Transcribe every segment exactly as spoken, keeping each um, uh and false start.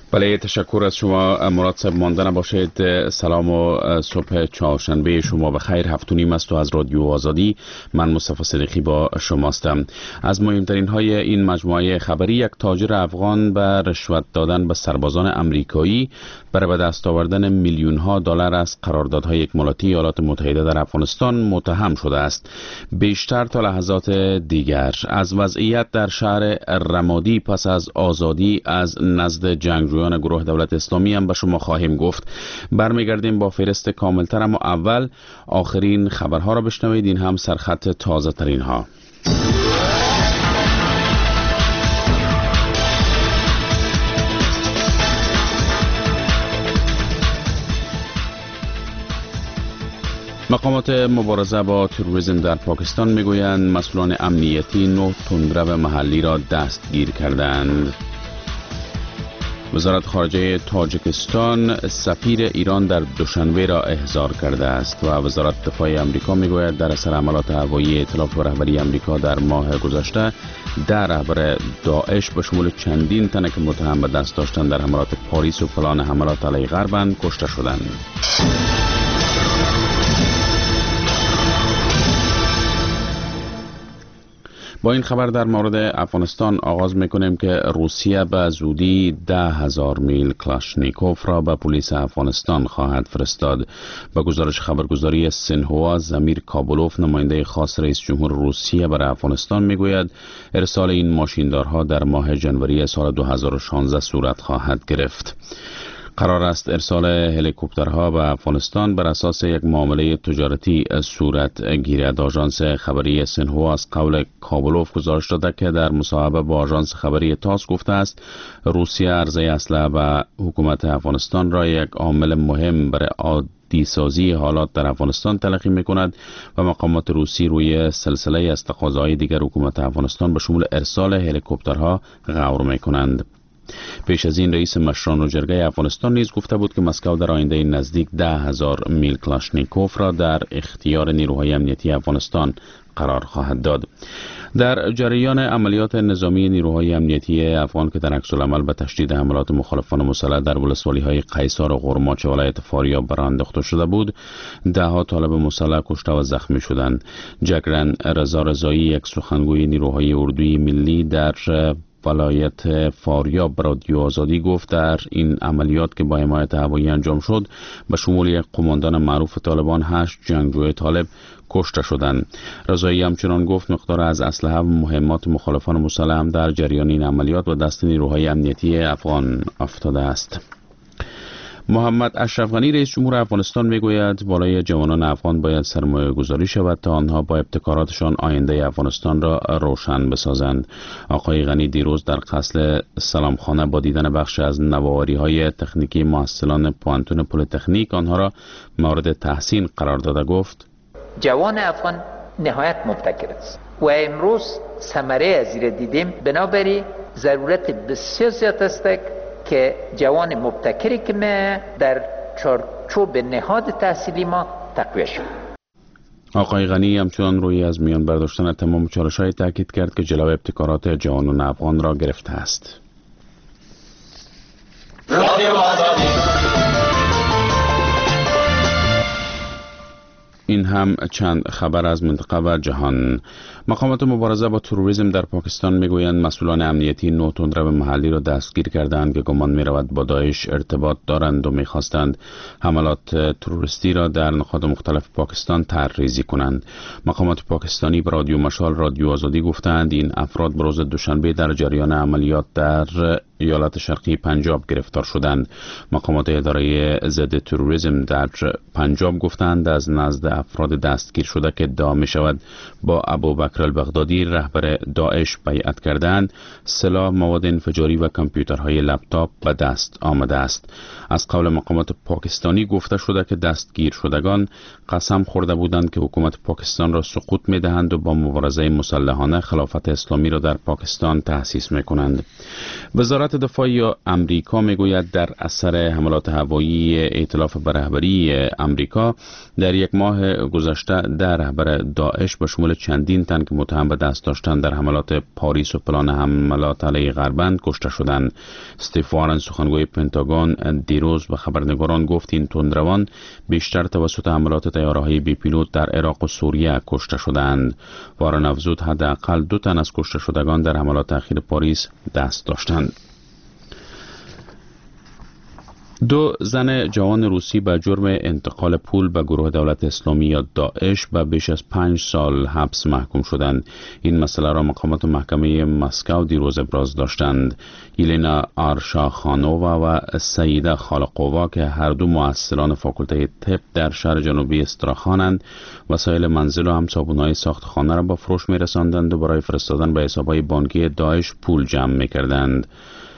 بله، تشکر از شما مراد صاحب. مانده نباشید. سلام و صبح چهارشنبه شما بخیر. هفت و نیم است و از رادیو آزادی من مصطفی صدیقی با شماستم. از مهمترین های این مجموعه خبری، یک تاجر افغان به رشوت دادن به سربازان امریکایی برای به دست آوردن میلیون ها دلار از قراردادهای اکمالاتی ایالات متحده در افغانستان متهم شده است. بیشتر تا لحظات دیگر از وضعیت در شهر رمادی پس از آزادی از نزد جنگجویان گروه دولت اسلامی هم به شما خواهیم گفت. برمیگردیم با فهرست کاملتر، اما اول آخرین خبرها را بشنوید. این هم سرخط تازه ترین ها. مقامات مبارزه با تروریسم در پاکستان میگویند مسئولان امنیتی نه تندرو محلی را دستگیر کردند. وزارت خارجه تاجیکستان سفیر ایران در دوشنبه را احضار کرده است و وزارت دفاع امریکا میگوید در اثر حملات هوایی ائتلاف و رهبری امریکا در ماه گذشته ده رهبر داعش به شمول چندین تن که متهم به دست داشتن در حملات پاریس و پلان حملات علیه غربند کشته شدند. با این خبر در مورد افغانستان آغاز میکنیم که روسیه به زودی ده هزار میل کلاشنیکوف را به پلیس افغانستان خواهد فرستاد. به گزارش خبرگزاری سینهوا، زمیر کابلوف، نماینده خاص رئیس جمهور روسیه برای افغانستان میگوید ارسال این ماشیندارها در ماه ژانویه سال دو هزار و شانزده صورت خواهد گرفت. قرار است ارسال هلیکوپترها به افغانستان بر اساس یک معامله تجارتی صورت گیرد. آژانس خبری سینهوا از قول کابلوف گزارش داده که در مصاحبه با آژانس خبری تاس گفته است روسیه عرضه اسلحه به حکومت افغانستان را یک عامل مهم برای عادی سازی حالات در افغانستان تلقی می کند و مقامات روسی روی سلسله از تقاضاهای دیگر حکومت افغانستان به شمول ارسال هلیکوپترها غور می کنند. پیش از این رئیس مشران و جرگه افغانستان نیز گفته بود که مسکو در آینده نزدیک ده هزار میل کلاشنیکوف را در اختیار نیروهای امنیتی افغانستان قرار خواهد داد. در جریان عملیات نظامی نیروهای امنیتی افغان که در عکس العمل به تشدید حملات مخالفان مسلح در ولسوالی‌های قیصار و قرماچ ولایت فاریاب برآں انداخته شده بود، ده ها طالب مسلح کشته و زخمی شدند. جگرن رضا رضایی، یک سخنگوی نیروهای اردوی ملی در ولایت فاریاب به رادیو آزادی گفت در این عملیات که با حمایت هوایی انجام شد به شمول یک قماندان معروف طالبان هشت جنگجوی طالب کشته شدند. رضایی همچنان گفت مقدار از اسلحه و مهمات مخالفان مسلح هم در جریان این عملیات و دست نیروهای امنیتی افغان افتاده است. محمد اشرف غنی رئیس جمهور افغانستان میگوید بالای جوانان افغان باید سرمایه گذاری شود تا آنها با ابتکاراتشان آینده افغانستان را روشن بسازند. آقای غنی دیروز در قصر سلامخانه با دیدن بخش از نوآوری های تکنیکی محصلان پوانتون پلی‌تکنیک آنها را مورد تحسین قرار داده گفت جوان افغان نهایت مبتکر است و امروز ثمره از این دیدیم. بنابراین ضرورت بسیار زیاد است که جوان مبتکری که ما در چارچوب نهاد تحصیلی ما تقویت شد. آقای غنی همچنان روی از میان برداشتن تمام چالش‌های تاکید کرد که جلو ابتکارات جوانان افغان را گرفته است. این هم چند خبر از منطقه و جهان. مقامات مبارزه با تروریسم در پاکستان میگویند مسئولان امنیتی نه تندرو محلی را دستگیر کردند که گمان میرود با داعش ارتباط دارند و میخواستند حملات تروریستی را در نقاط مختلف پاکستان طرحریزی کنند. مقامات پاکستانی به رادیو مشال رادیو آزادی گفتند این افراد به روز دوشنبه در جریان عملیات در ایالت شرقی پنجاب گرفتار شدند. مقامات اداره ضد تروریسم در پنجاب گفتند از نزد افراد دستگیر شده که ادعا می شود با ابوبکر البغدادی رهبر داعش بیعت کردند، سلاح، مواد انفجاری و کامپیوترهای لپتاپ به دست آمده است. از قول مقامات پاکستانی گفته شده که دستگیر شدگان قسم خورده بودند که حکومت پاکستان را سقوط می دهند و با مبارزه مسلحانه خلافت اسلامی را در پاکستان تأسیس می کنند. وزارت وزارت دفاع امریکا میگوید در اثر حملات هوایی ائتلاف به رهبری امریکا در یک ماه گذشته در رهبر داعش به شمول چندین تن که متهم به دست داشتن در حملات پاریس و پلان حملات علیه غربند کشته شدند. استیو وارن سخنگوی پنتاگون دیروز به خبرنگاران گفت این تندروان بیشتر توسط حملات طیاره‌های بی پیلوت در عراق و سوریه کشته شدند. وارن افزود حداقل دو تن از کشته شدگان در حملات اخیر پاریس دست داشتند. دو زن جوان روسی به جرم انتقال پول به گروه دولت اسلامی یا داعش به بیش از پنج سال حبس محکوم شدند. این مسئله را مقامات محکمه مسکو دیروز ابراز داشتند. یلینا آرشاخانووا و سیده خالقووا که هر دو مؤسسان فاکولته طب در شهر جنوبی استراخانند، وسایل منزل و هم صابون‌های ساخت خانه را با فروش می‌رساندند و برای فرستادن به حساب‌های بانکی داعش پول جمع می‌کردند.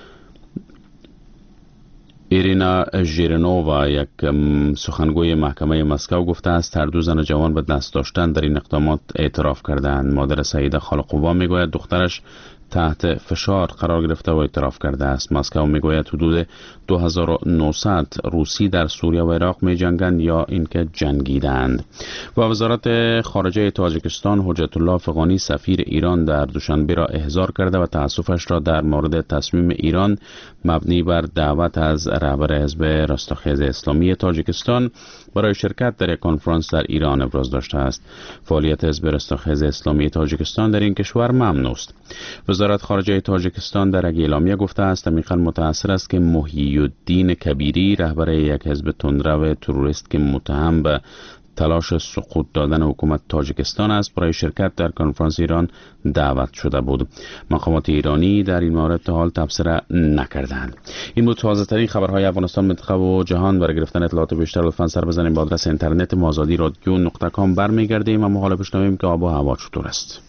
ایرینا ژیرنووا یک سخنگوی محکمه مسکو گفته است هر دو زن جوان به دست داشتن در این اقدامات اعتراف کردند. مادر سعیده خالقووا میگوید دخترش تحت فشار قرار گرفته و اعتراف کرده است. مسکو میگوید حدود دو هزار و نهصد روسی در سوریه و عراق می جنگند یا اینکه جنگیدند. و وزارت خارجه تاجیکستان حجت الله فغانی سفیر ایران در دوشنبه را احضار کرده و تأسفش را در مورد تصمیم ایران مبنی بر دعوت از رهبر حزب رستاخیز اسلامی تاجیکستان برای شرکت در یک کنفرانس در ایران ابراز داشته است. فعالیت حزب رستاخیز اسلامی تاجیکستان در این کشور ممنوع است. وزارت خارجه تاجیکستان در یک اعلامیه گفته است عمیقاً متأثر است که محی الدین کبیری رهبر یک حزب تندرو تروریست که متهم به تلاش سقوط دادن حکومت تاجیکستان است برای شرکت در کنفرانس ایران دعوت شده بود. مقامات ایرانی در این مورد تا حال تبصره نکردند. این بود تازه ترین خبرهای افغانستان، منطقه و جهان. برای گرفتن اطلاعات بیشتر لطفاً سر بزنید به آدرس اینترنت ما آزادی رادیو نقطه کام برمیگردیم. اما حالا بشنویم که آب و هوا چطور است.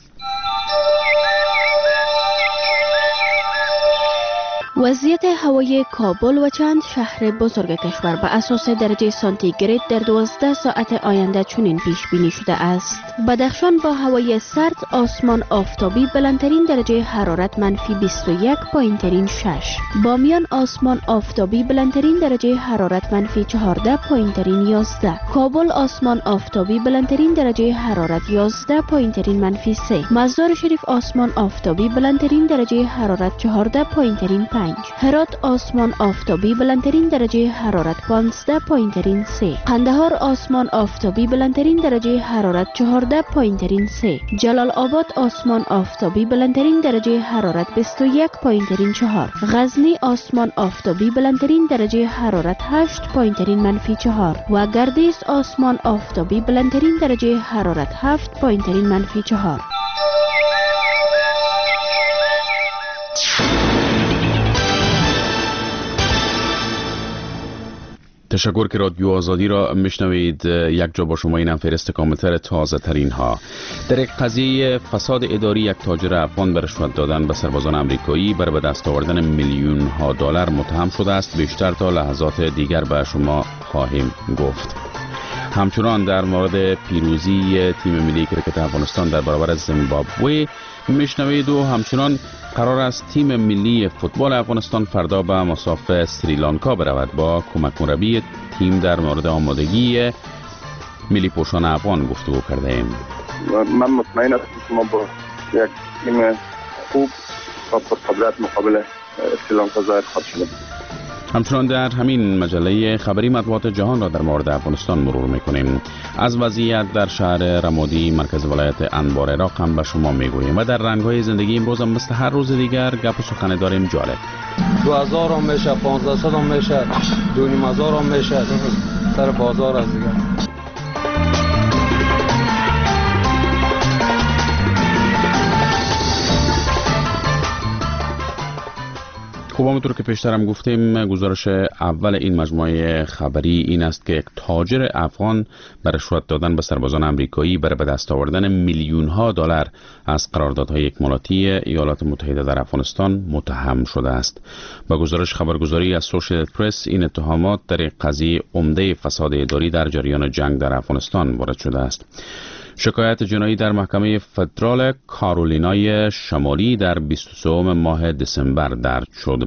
وضعیت هوای کابل و چند شهر بزرگ کشور به اساس درجه سانتیگراد در دوازده ساعت آینده چنین پیش بینی شده است: بدخشان با هوای سرد، آسمان آفتابی، بلندترین درجه حرارت منفی بیست و یک پایینترین شش. بامیان آسمان آفتابی، بلندترین درجه حرارت منفی چهارده پایینترین یازده. کابل آسمان آفتابی، بلندترین درجه حرارت یازده پایینترین منفی سه. مزار شریف آسمان آفتابی، بلندترین درجه حرارت چهارده پایینترین پنج. هرات آسمان آفتابی، بلندترین درجه حرارت پانزده پایینترین سه. قندهار آسمان آفتابی، بلندترین درجه حرارت چهارده پایینترین سه. جلال آباد آسمان آفتابی، بلندترین درجه حرارت بیست و یک پایینترین چهار. غزنی آسمان آفتابی، بلندترین درجه حرارت هشت پایینترین منفی چهار. و گردیز آسمان آفتابی، بلندترین درجه حرارت هفت پایینترین منفی چهار. تشکر که رادیو آزادی را میشنوید. یک جا با شما اینم فهرست کاملتر تازه ترین ها. در یک قضیه فساد اداری یک تاجر افغان به رشوت دادن به سربازان امریکایی برای به دست آوردن میلیون ها دلار متهم شده است. بیشتر تا لحظات دیگر به شما خواهیم گفت. همچنان در مورد پیروزی تیم ملی کرکت افغانستان در برابر زیمبابوه میشنوید و همچنان قرار است تیم ملی فوتبال افغانستان فردا به مساف سریلانکا برود. با کمک مربی تیم در مورد آمادگی ملی پوشان افغان گفتگو کرده ایم. من مطمئن هستم که ما با یک تیم خوب و پرقدرت مقابل سریلانکا ظاهر خواهد شدیم. همچنان در همین مجله خبری مطبوعات جهان را در مورد افغانستان مرور میکنیم. از وضعیت در شهر رمادی مرکز ولایت انبار عراق هم به شما میگوییم و در رنگ‌های زندگی امروز هم مثل هر روز دیگر گپ و سخن داریم جالب. دو هزار هم میشه، پانزده صد هم میشه، دو نیم هزار هم میشه، سر بازار از دیگر. خب همونطور که پیشترم گفتیم گزارش اول این مجموعه خبری این است که یک تاجر افغان بر رشوت دادن به سربازان امریکایی برای به دست آوردن میلیون ها دلار از قراردادهای اکمالاتی ایالات متحده در افغانستان متهم شده است. با گزارش خبرگزاری از سوشیال پرس این اتهامات در یک قضیه عمده فساد اداری در جریان جنگ در افغانستان وارد شده است. شکایت جنایی در محکمه فدرال کارولینای شمالی در بیست و سه ماه دسامبر درج شد.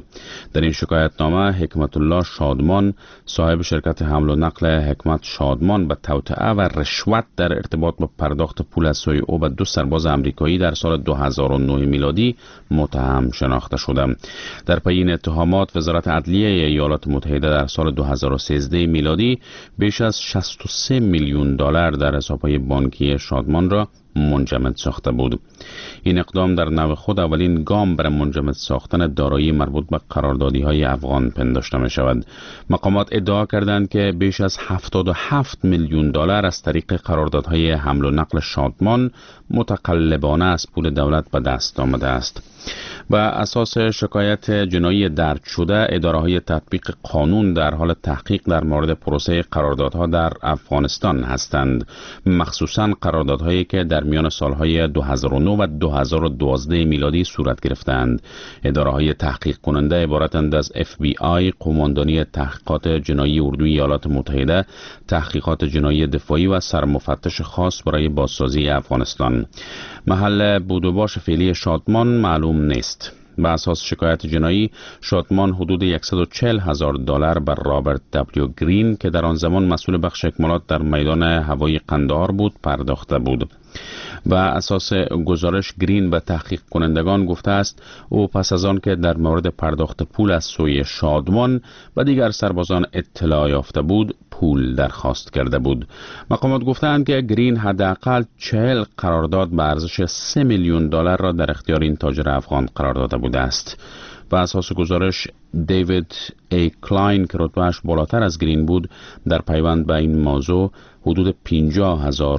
بود. در این شکایتنامه حکمت الله شادمان صاحب شرکت حمل و نقل حکمت شادمان به توطئه و رشوت در ارتباط با پرداخت پول از سوی او به دو سرباز امریکایی در سال دو هزار و نه میلادی متهم شناخته شده. در پی این اتهامات وزارت عدلیه ایالات متحده در سال دو هزار و سیزده میلادی بیش از شصت و سه میلیون دلار در حسابهای بانکی شادمان را منجمد ساخته بود. این اقدام در نوع خود اولین گام برای منجمد ساختن دارایی مربوط به قراردادی‌های افغان پنداشته می شود. مقامات ادعا کردند که بیش از هفتاد و هفت میلیون دلار از طریق قراردادهای حمل و نقل شادمان متقلبانه از پول دولت به دست آمده است. و اساس شکایت جنایی درج شده، اداره‌های تطبیق قانون در حال تحقیق در مورد پروسه قراردادها در افغانستان هستند، مخصوصاً قراردادهایی که در میان سالهای دو هزار و نه و دو هزار و دوازده میلادی صورت گرفتند. اداره‌های تحقیق کننده عبارتند از اف بی آی، قماندانی تحقیقات جنایی اردوی ایالات متحده، تحقیقات جنایی دفاعی و سرمفتش خاص برای بازسازی افغانستان. محل بود و باش فعلی شادمان معلوم نیست. به اساس شکایت جنایی، شادمان حدود صد و چهل هزار دلار بر رابرت دبلیو گرین که در آن زمان مسئول بخش اکمالات در میدان هوایی قندهار بود پرداخته بود. و اساس گزارش گرین به تحقیق کنندگان گفته است او پس از آن که در مورد پرداخت پول از سوی شادمان و دیگر سربازان اطلاع یافته بود پول درخواست کرده بود. مقامات گفتند که گرین حداقل چهل قرارداد به ارزش سه میلیون دلار را در اختیار این تاجر افغان قرار داده بوده است. و اساس گزارش دیوید ای کلاین که رتبه‌اش بالاتر از گرین بود در پیوند به این موضوع حدود پنجاه هزار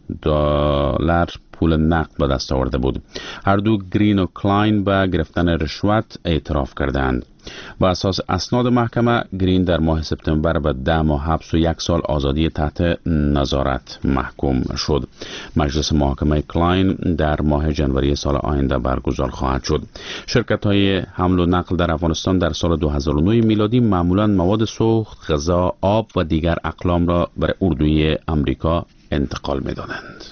دلار پول نقد به دست آورده بود. هر دو گرین و کلاین به گرفتن رشوت اعتراف کردند. با اساس اسناد محکمه، گرین در ماه سپتامبر به ده ماه حبس و یک سال آزادی تحت نظارت محکوم شد. مجلس محاکمه کلاین در ماه ژانویه سال آینده برگزار خواهد شد. شرکت های حمل و نقل در افغانستان در سال دو هزار و نه میلادی معمولاً مواد سوخت، غذا، آب و دیگر اقلام را برای اردوی امریکا انتقال می دادند.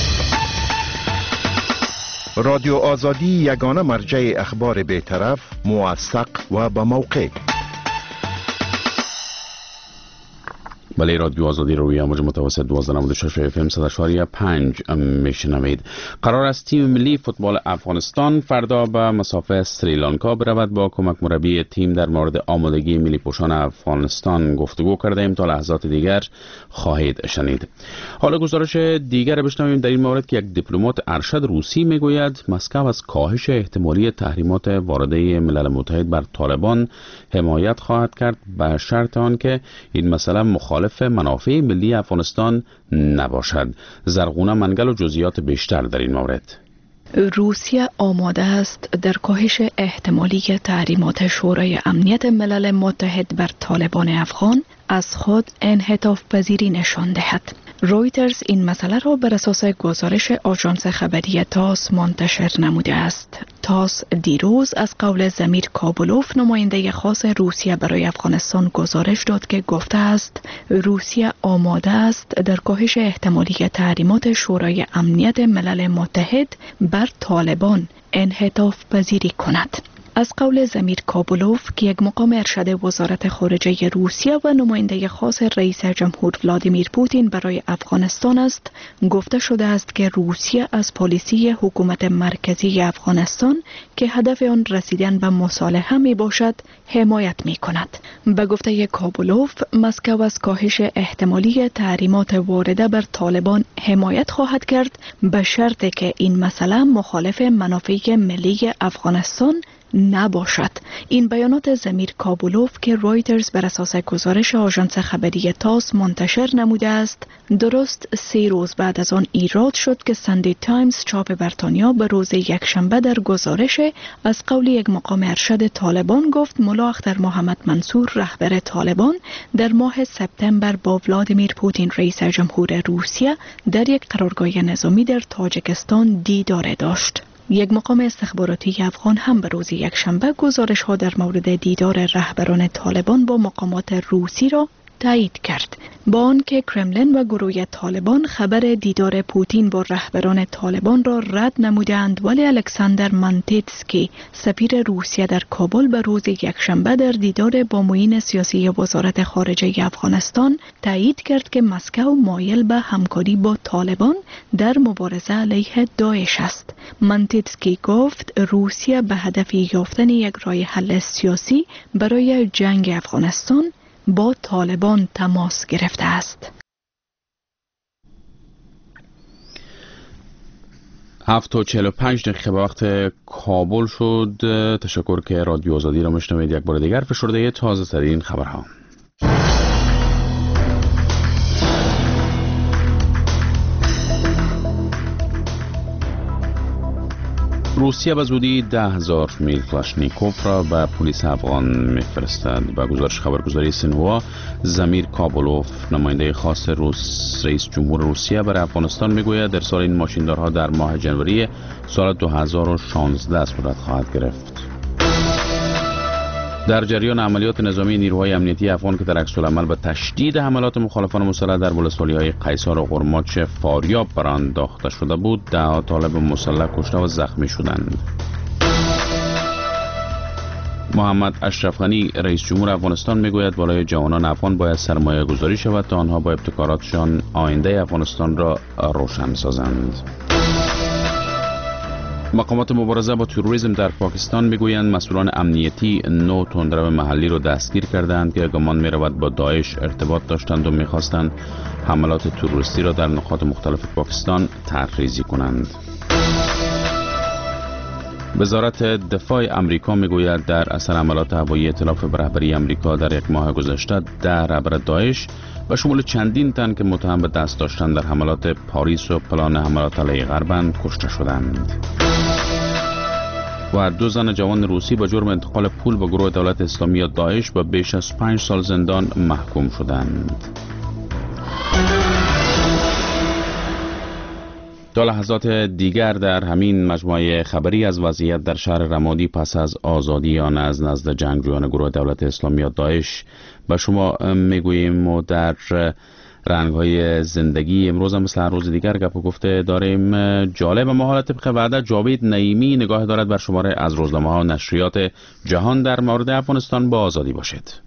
رادیو آزادی یگانه مرجع اخبار بی‌طرف، موثق و با موقع. بله، رادیو آزادی روی امواج متوسط دوازده و نود و شش اف ام صد و شش و پنج میشنوید. قرار است تیم ملی فوتبال افغانستان فردا به مسافه سریلانکا برود. با کمک مربی تیم در مورد آمادگی ملی پوشان افغانستان گفتگو کرده ایم. تا لحظات دیگر خواهید شنید. حالا گزارش دیگر بشنویم در این مورد که یک دیپلمات ارشد روسی میگوید مسکو از کاهش احتمالی تحریمات وارده ملل متحد بر طالبان حمایت خواهد کرد به شرط آنکه این مسئله مخالف منافع ملی افغانستان نباشد. زرغونه منگل و جزئیات بیشتر در این مورد. روسیه آماده است در کاهش احتمالی تحریمات شورای امنیت ملل متحد بر طالبان افغان از خود انعطاف پذیری نشان دهد. رویترز این مسئله را بر اساس گزارش آژانس خبری تاس منتشر نموده است. تاس دیروز از قول زمیر کابولوف، نماینده خاص روسیه برای افغانستان، گزارش داد که گفته است روسیه آماده است در کاهش احتمالی تحریمات شورای امنیت ملل متحد بر طالبان انعطاف پذیری کند. از قول زمیر کابولوف که یک مقام ارشد وزارت خارجه روسیه و نماینده خاص رئیس جمهور ولادیمیر پوتین برای افغانستان است، گفته شده است که روسیه از پالیسی حکومت مرکزی افغانستان که هدف آن رسیدن به مصالحه می باشد حمایت می کند. به گفته کابولوف، مسکو از کاهش احتمالی تحریمات وارده بر طالبان حمایت خواهد کرد به شرطی که این مسئله مخالف منافع ملی افغانستان نباشد. این بیانات زمیر کابولوف که رویترز بر اساس گزارش آژانس خبری تاس منتشر نموده است، درست سه روز بعد از آن ایراد شد که ساندی تایمز چاپ بریتانیا به روز یکشنبه در گزارش از قول یک مقام ارشد طالبان گفت ملا اختر محمد منصور رهبر طالبان در ماه سپتامبر با ولادیمیر پوتین رئیس جمهور روسیه در یک قرارگاه نظامی در تاجیکستان دیدار داشت. یک مقام استخباراتی افغان هم به روز یکشنبه گزارش ها در مورد دیدار رهبران طالبان با مقامات روسی را تایید کرد. با آنکه کرملین و گروه طالبان خبر دیدار پوتین با رهبران طالبان را رد نمودند، ولی الکساندر مانتیتسکی سفیر روسیه در کابل به روز یکشنبه در دیدار با معین سیاسی وزارت خارجه افغانستان تایید کرد که مسکو مایل به همکاری با طالبان در مبارزه علیه داعش است. مانتیتسکی گفت روسیه به هدف یافتن یک راه حل سیاسی برای جنگ افغانستان با طالبان تماس گرفته است. هفت و چهل و پنج دقیقه به وقت کابل شد. تشکر که رادیو آزادی را میشنوید. یک بار دیگر فشرده تازه ترین خبرها. روسیه به زودی ده هزار میل کلاشنیکوف را به پلیس افغان میفرستد. به گزارش خبرگزاری سینهوا، زمیر کابلوف، نماینده خاص روس رئیس جمهور روسیه برای افغانستان میگوید ارسال این ماشیندارها در ماه ژانویه سال دو هزار و شانزده صورت خواهد گرفت. در جریان عملیات نظامی نیروهای امنیتی افغان که در عکس العمل به تشدید حملات مخالفان مسلح در ولسوالی‌های قیصر و قرماچ فاریاب برانداخته شده بود، ده طالب مسلح کشته و زخمی شدند. محمد اشرف غنی رئیس جمهور افغانستان میگوید بالای جوانان افغان باید سرمایه گذاری شود تا آنها با ابتکاراتشان آینده افغانستان را روشن سازند. مقامات مبارزه با تروریسم در پاکستان میگویند مسئولان امنیتی نو تندرو محلی را دستگیر کردند که گمان میرود با داعش ارتباط داشتند و میخواستند حملات تروریستی را در نقاط مختلف پاکستان طرحریزی کنند. وزارت دفاع امریکا میگوید در اثر حملات هوایی ائتلاف به رهبری امریکا در یک ماه گذشته ده رهبر داعش و شمول چندین تن که متهم به دست داشتن در حملات پاریس و پلان حملات علیه غربند کشته شدند. و دو زن جوان روسی با جرم انتقال پول به گروه دولت اسلامی یا داعش به بیش از پنج سال زندان محکوم شدند. تا لحظات دیگر در همین مجموعه خبری از وضعیت در شهر رمادی پس از آزادی آن از نزد جنگجویان گروه دولت اسلامی یا داعش به شما میگوییم و در رنگ‌های زندگی امروز هم مثل هر روز دیگر گپ و گفته داریم. جالب ما حالت طبق وعده جاوید نعیمی نگاه دارد بر شماره از روزنامه‌ها و نشریات جهان در مورد افغانستان. با آزادی باشید.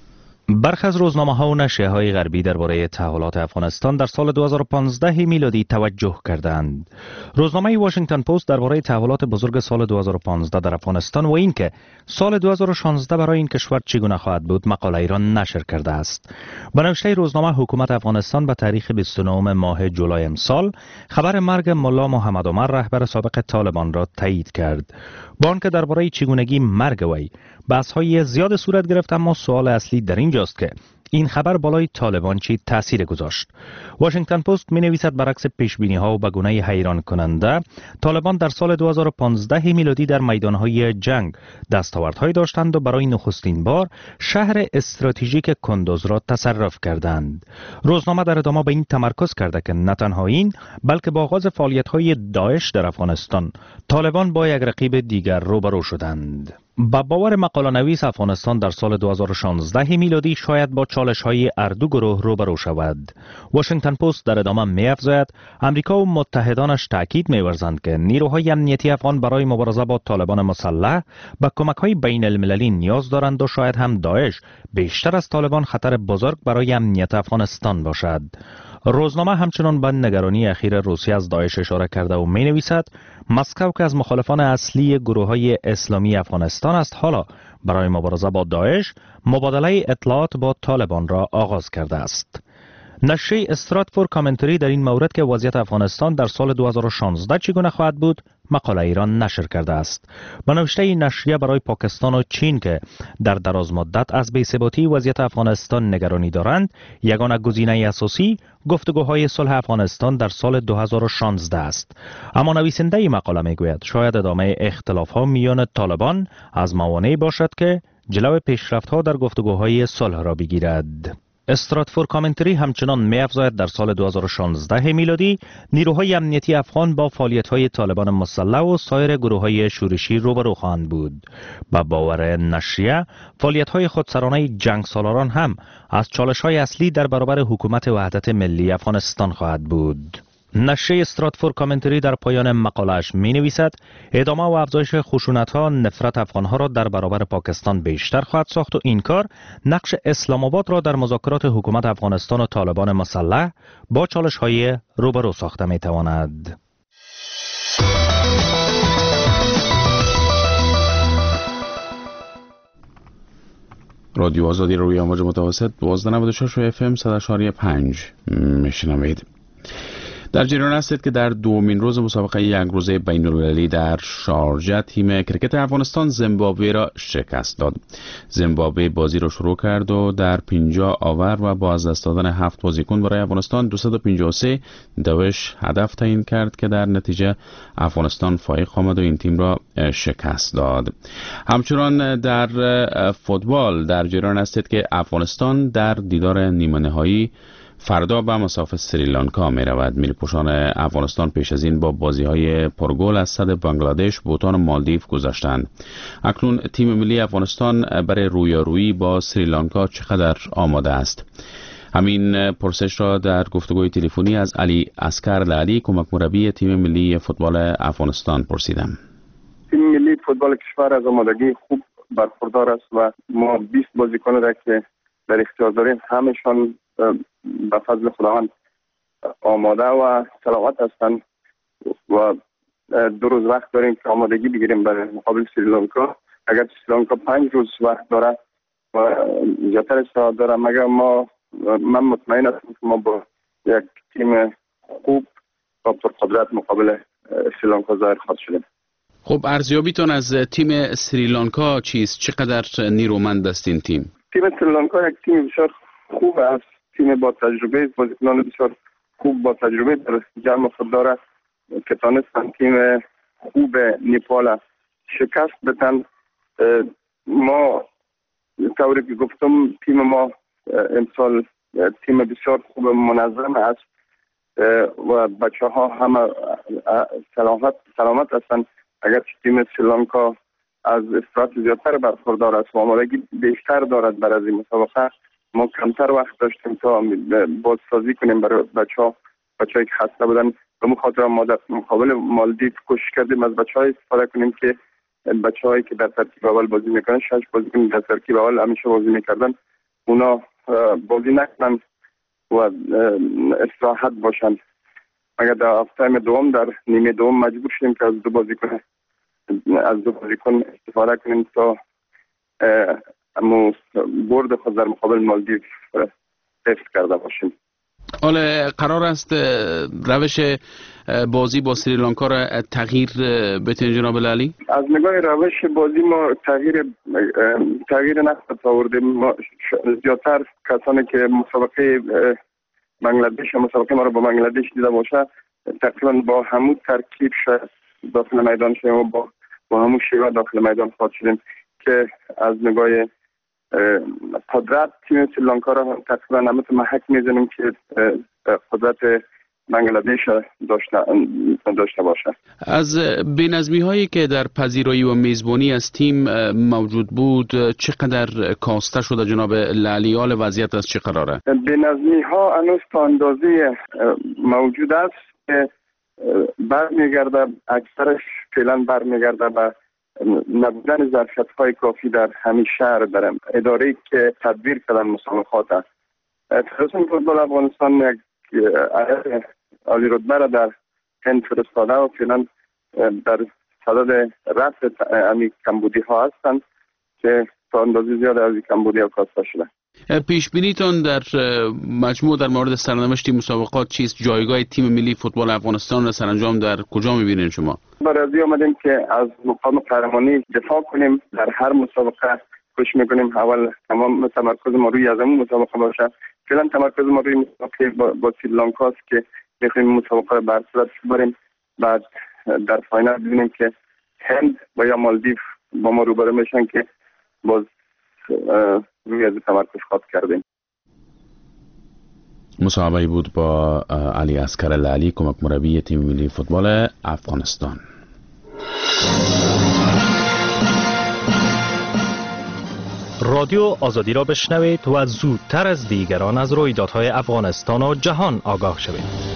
برخی از روزنامه‌ها و نشریه‌های غربی درباره تحولات افغانستان در سال دو هزار و پانزده میلادی توجه کردند. روزنامه واشنگتن پست درباره تحولات بزرگ سال دو هزار و پانزده در افغانستان و اینکه سال دو هزار و شانزده برای این کشور چگونه خواهد بود مقاله‌ای را نشر کرده است. به نوشته روزنامه، حکومت افغانستان به تاریخ بیست و نهم ماه جولای امسال خبر مرگ ملا محمد عمر رهبر سابق طالبان را تایید کرد. با آنکه درباره چگونگی مرگ وی بحث‌های زیاد صورت گرفت، اما سوال اصلی در اینجاست که این خبر بالای طالبان چی تأثیر گذاشت. واشنگتن پست می نویسد برعکس پیشبینی ها و به گونه حیران کننده، طالبان در سال دو هزار و پانزده میلادی در میدانهای جنگ دستاوردهایی داشتند و برای نخستین بار شهر استراتژیک کندوز را تصرف کردند. روزنامه در ادامه به این تمرکز کرده که نه تنها این بلکه با آغاز فعالیت‌های داعش در افغانستان طالبان با یک رقیب دیگر روبرو شدند. با باور مقاله نویس، افغانستان در سال دو هزار و شانزده میلادی شاید با چالش‌های اردو گروه روبرو شود. واشنگتن پست در ادامه می‌افزاید امریکا و متحدانش تاکید می‌ورزند که نیروهای امنیتی افغان برای مبارزه با طالبان مسلح به کمک‌های بین المللی نیاز دارند و شاید هم داعش بیشتر از طالبان خطر بزرگ برای امنیت افغانستان باشد. روزنامه همچنان به نگرانی اخیر روسیه از داعش اشاره کرده و می نویسد مسکو که از مخالفان اصلی گروه‌های اسلامی افغانستان است، حالا برای مبارزه با داعش مبادله اطلاعات با طالبان را آغاز کرده است. نشریه استراتفورد کامنتری در این مورد که وضعیت افغانستان در سال دو هزار و شانزده چگونه خواهد بود مقاله ایران نشر کرده است. با نوشته این نشریه برای پاکستان و چین که در دراز مدت از بی‌ثباتی وضعیت افغانستان نگرانی دارند، یگانه گزینه اساسی گفتگوهای صلح افغانستان در سال دو هزار و شانزده است. اما نویسنده این مقاله میگوید شاید ادامه اختلاف‌ها میان طالبان از موانعی باشد که جلو پیشرفت‌ها در گفتگوهای صلح را بگیرد. استراتفور کامنتری همچنان می‌افزاید در سال دو هزار و شانزده میلادی نیروهای امنیتی افغان با فعالیت‌های طالبان مسلح و سایر گروه‌های شورشی روبرو خواهند بود. با باور نشریه، فعالیت‌های خودسرانه جنگ سالاران هم از چالش‌های اصلی در برابر حکومت وحدت ملی افغانستان خواهد بود. نشریه استراتفور کامنتری در پایان مقاله‌اش می‌نویسد ادامه و افزایش خشونت‌ها نفرت افغان‌ها را در برابر پاکستان بیشتر خواهد ساخت و این کار نقش اسلام آباد را در مذاکرات حکومت افغانستان و طالبان مسلح با چالش‌های روبرو ساخته می‌تواند. رادیو آزادی روی امواج متوسط دوازده ممیز و شش اف ام صد و شش و پنج میشنوید. در جریان هستید که در دومین روز مسابقه یک روزه بین المللی در شارجه تیم کرکت افغانستان زیمبابوه را شکست داد. زیمبابوه بازی را شروع کرد و در پنجاه آور و با از دست دادن هفت بازیکن برای افغانستان دویست و پنجاه و سه دوش هدف تعیین کرد که در نتیجه افغانستان فائق آمد و این تیم را شکست داد. همچنان در فوتبال در جریان هستید که افغانستان در دیدار نیمه نهایی فردا به مسافت سریلانکا می رود. ملی‌پوشان افغانستان پیش از این با بازی های پرگل از صد بنگلادش، بوتان و مالدیو گذشتند. اکنون تیم ملی افغانستان برای رویارویی با سریلانکا چقدر آماده است؟ همین پرسش را در گفتگوی تلفنی از علی عسکر علی، کمک مربی تیم ملی فوتبال افغانستان پرسیدم. تیم ملی فوتبال کشور از آمادگی خوب برخوردار است و ما بیست بازیکن را که در اختیار داریم همشان به فضل خداوند آماده و سلامت هستند و دو روز وقت داریم که آمادگی بگیریم برای مقابل سریلانکا. اگر سریلانکا پنج روز وقت داره و زیادتر استعداد داره، مگر ما من مطمئن هستم که ما با یک تیم خوب و پرقدرت مقابل سریلانکا ظاهر خواهد شدیم. خب ارزیابیتون از تیم سریلانکا چیست؟ چقدر نیرومند است این تیم؟ تیم سریلانکا یک تیم بسیار خوب است، تیم با تجربه، بازیکنان بسیار خوب با تجربه در جمع خود داره که تانستن تیم خوب نیپال شکست بدن. ما طوری که گفتم تیم ما امسال تیم بسیار خوب منظم است و بچه ها همه سلامت سلامت هستند. اگر تیم سریلانکا از استرات زیادتر برخوردار است و آمادگی بیشتر دارد برای از این مسابقه، ما کمتر وقت داشتیم تا بازسازی کنیم برای بچه ها بچه هایی که خسته بودن. به مخاطر ما در مقابل مالدیو کوشش کردیم از بچه های استفاده کنیم که بچه هایی که در ترکیب اول بازی میکنن، شش بازی کنیم در ترکیب اول همیشه بازی میکردن، اونا بازی نکنن و استراحت باشن. اگر در هفته دوم در نیمه دوم مجبور شدیم که از دو بازیکن از دو بازیکن استفاده کنیم تا اما برد خود در مقابل مالدیو حفظ کرده باشیم. حالا قرار است روش بازی با سریلانکا را تغییر بدین جناب علی؟ از نگاه روش بازی ما تغییر تغییر نخواهد آوردیم. ما زیادتر کسانی که مسابقه بنگلادش مسابقه ما را با بنگلادش دیده باشه تقریبا با همون ترکیب شد داخل میدان شدیم و با با همون شیوه داخل میدان خواهد شدیم که از نگاه قدرت تیم سریلانکا را تقریبا همه محک میزنیم که قدرت بنگلادش داشته داشته باشه. از بی‌نظمی هایی که در پذیرایی و میزبانی از تیم موجود بود چقدر کاسته شده جناب علی؟ حال وضعیت از چه قراره؟ بی‌نظمی ها هنوز تا اندازه موجود است که برمیگرده، اکثرش فعلا برمیگرده به نبودن ظرفیت‌های کافی در همین شهر در اداره‌ای که تدبیر کردن مسابقات است. فدراسیون فوتبال افغانستان یک هیئت عالی رتبه را در هند فرستاده و فعلا در صدد رفع همین کمبودی ها هستند که تا اندازه زیاد از این کمبودی ها کاسته شده. پیش بینیتون در مجموع در مورد سرنوشت مسابقات چیست؟ جایگاه تیم ملی فوتبال افغانستان را سرانجام در کجا می‌بینید شما؟ برای آمدیم که از مقام قهرمانی دفاع کنیم. در هر مسابقه کوشش می‌کنیم اول تمام تمرکز ما روی ازمون مسابقه باشه. فعلا تمرکز ما روی مسابقه با, با سریلانکا است که می‌خوایم مسابقه را بر صورت ببریم، بعد در فاینال ببینیم که هند و یا مالدیو با ما روبرو میشن که باز روی از تمرکز خواهد کردیم. مصاحبه بود با علی اصغر لعلی، کمک مربی تیم ملی فوتبال افغانستان. رادیو آزادی را بشنوید و زودتر از دیگران از رویدادهای افغانستان و جهان آگاه شوید.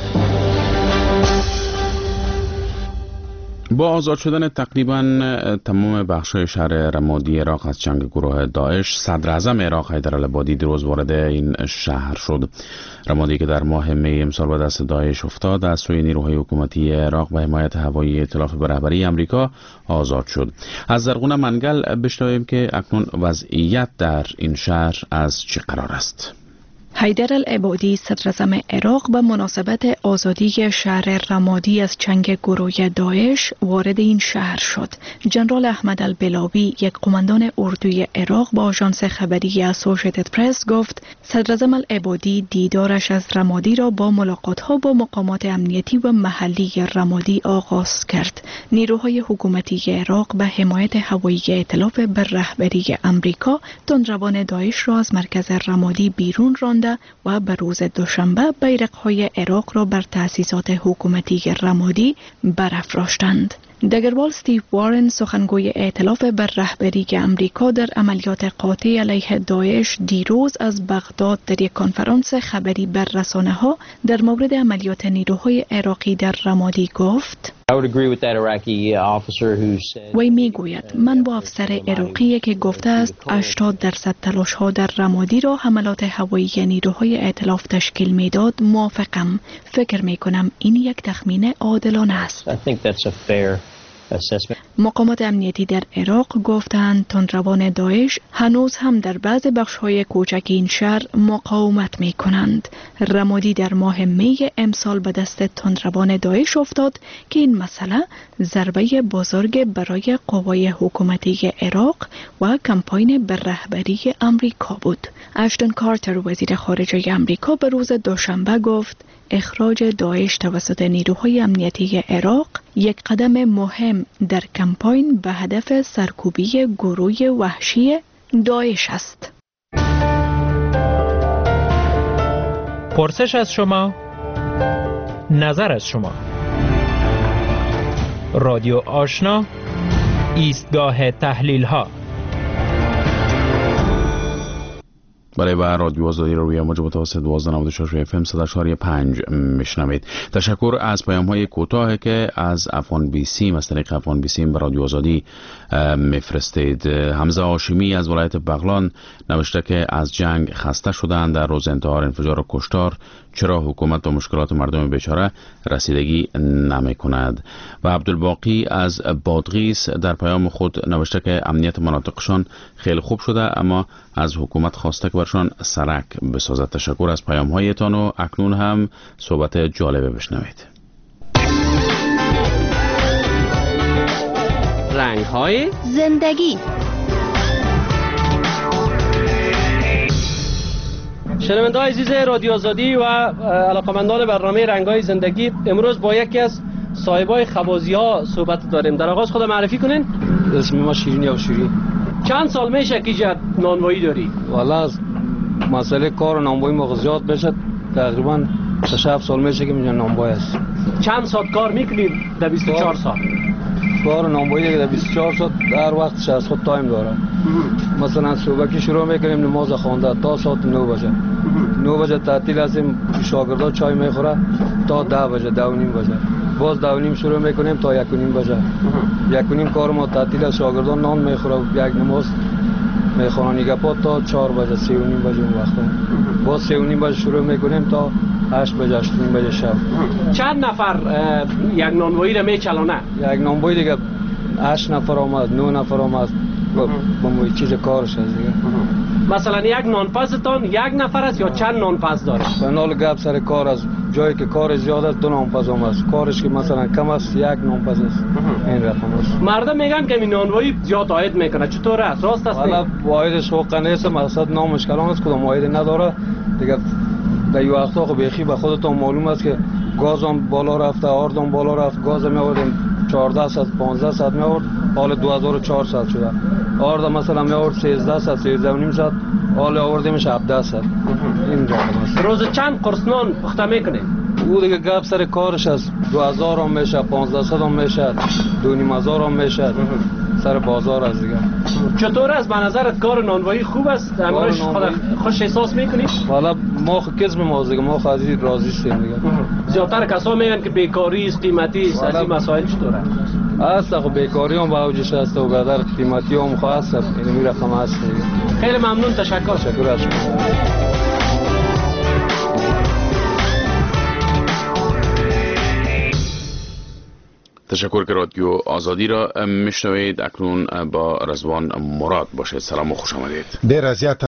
با آزاد شدن تقریبا تمام بخش‌های شهر رمادی عراق از چنگ گروه داعش، صدر اعظم عراق حیدر العبادی دیروز وارد این شهر شد. رمادی که در ماه می امسال به دست داعش افتاد، از سوی نیروهای حکومتی عراق و حمایت هوایی ائتلاف به رهبری امریکا آزاد شد. از زرغون منگل بشنویم که اکنون وضعیت در این شهر از چه قرار است. حیدر العبادی صدر اعظم عراق به مناسبت آزادی شهر رمادی از چنگ گروه داعش وارد این شهر شد. جنرال احمد البلاوی، یک قماندان اردوی عراق، با آژانس خبری اسوشییتد پرس گفت صدر اعظم العبادی دیدارش از رمادی را با ملاقات‌ها با مقامات امنیتی و محلی رمادی آغاز کرد. نیروهای حکومتی عراق به حمایت هوایی ائتلاف به رهبری امریکا تندروان داعش را از مرکز رمادی بیرون راند و به روز دوشنبه بیرق‌های عراق را بر تأسیسات حکومتی رمادی برافراشتند. دگربال استیو وارن، سخنگوی ائتلاف بر رهبری امریکا در عملیات قاطع علیه داعش، دیروز از بغداد در یک کنفرانس خبری بر رسانه‌ها در مورد عملیات نیروهای عراقی در رمادی گفت: وی می گوید من با افسر عراقی که گفته است هشتاد درصد تلاش ها در رمادی را حملات هوایی نیروهای ائتلاف تشکیل می داد موافقم. فکر می کنم این یک تخمین عادلانه است. مقامات امنیتی در عراق گفتند تندروان داعش هنوز هم در بعض بخش‌های کوچک این شهر مقاومت می‌کنند. رمادی در ماه می امسال به دست تندروان داعش افتاد که این مسئله ضربه بزرگ برای قوای حکومتی عراق و کمپاین به رهبری امریکا بود. اشتون کارتر، وزیر خارجه امریکا، به روز دوشنبه گفت اخراج داعش توسط نیروهای امنیتی عراق یک قدم مهم در کمپاین به هدف سرکوبی گروه وحشی داعش است. پرسش از شما، نظر از شما. رادیو آشنا، ایستگاه تحلیل ها. برای با رادیو آزادی رو روی موج متوسط دوازده نود و شش اف ام صد و چهار پنج میشنوید. تشکر از پیام های کوتاه که از افغان بی سی از طریق افغان بی سی به رادیو آزادی میفرستید. حمزه هاشمی از ولایت بغلان نوشته که از جنگ خسته شدند، در روز انتحار، انفجار و کشتار چرا حکومت با مشکلات مردم بیچاره رسیدگی نمی کند. و عبدالباقی از بادغیس در پیام خود نوشته که امنیت مناطقشان خیلی خوب شده، اما از حکومت خواسته که برشان سرک بسازد. تشکر از پیام هایتان و اکنون هم صحبت جالبه بشنوید. رنگ های زندگی. شنونده های عزیز رادیو آزادی و علاقمندان برنامه رنگ های زندگی، امروز با یکی از صاحبای خوازی ها صحبت داریم. در آغاز خود معرفی کنین. اسم ما شیرین یا شیرین. چند سال میشه که اینجا نانوایی داری؟ والا از مسئله کار نانوایی ما زیاد بشه، تقریبا شش هفت سال میشه که اینجا نانوایی است. چند ساعت کار میکنی در بیست و چهار سال؟ کار نانوایی در بیست و چهار ساعت هر وقتش از خود تایم داره. مثلا صبح که شروع میکنیم نماز خوانده تا ساعت نه بجه. نه بجه تعطیل هستیم، شاگردا چای میخوره تا ده بجه، ده و نیم بجه. باز ده و نیم شروع میکنیم تا یک و نیم بجه. یک و نیم کار ما تعطیل است، شاگردا نان میخوره، یک نماز میخوانن گپا تا چهار بجه، سه و نیم بجه اون وقتا. باز سه و نیم بجه شروع میکنیم تا هشت بجه، هشت و نیم بجه شب. چند نفر یک نانوایی رو میچلونه؟ یک نانوایی دیگه هشت نفر آمد، نه نفر آمد با موی چیز کارش هست دیگه. مثلا یک نانپزتان یک نفر است یا چند نانپز داره؟ بنال گپ سر کار از جایی که کار زیاد است دو نانپز هم است، کارش که مثلا کم است یک نانپز است. این رقم است. مردم میگن که این نانوایی زیاد عاید میکنه، چطور است؟ راست است؟ والا عایدش حق نیست، مقصد نامش کلام است، کدام عاید نداره دیگه. در یه وقتا خب بیخی به خودتون معلوم است که گاز هم بالا رفته، آرد هم بالا رفت. گاز می آوردیم چهارده صد پانزده صد می آورد، حال دو هزار و چهارصد شده. آرد مثلا می آورد سیزده صد سیزده و نیم صد، حال آوردیمش هفده صد. این رقم است. روز چند قرص نان پخته میکنیم؟ او دیگه گپ سر کارش است. دو هزار هم میشه، پانزده صد هم میشه، دو نیم هزار هم میشه. سر بازار از دیگه. چطور است به نظرت کار نانوایی خوب است؟ امروز خود خوش احساس میکنی؟ والا ما خود کسب ما دیگه، ما خود از راضی هستیم دیگه. زیادتر کسا میگن که بیکاری است، قیمتی است، از این مسائل چطوره؟ است خب بیکاری هم به اوجش است و بعد قیمتی هم خواست این می رقم است دیگه. خیلی ممنون، تشکر. تشکر از شما. تشکر که رادیو آزادی را میشنوید. اکنون با رضوان مراد باشید. سلام و خوش آمدید. دیر از